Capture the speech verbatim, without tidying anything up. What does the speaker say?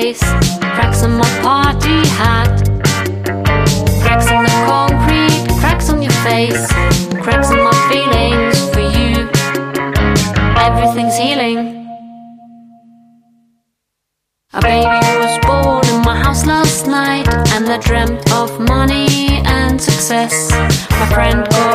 face, cracks on my party hat, cracks in the concrete, cracks on your face, cracks in my feelings for you. Everything's healing. A baby was born in my house last night, and I dreamt of money and success. My friend got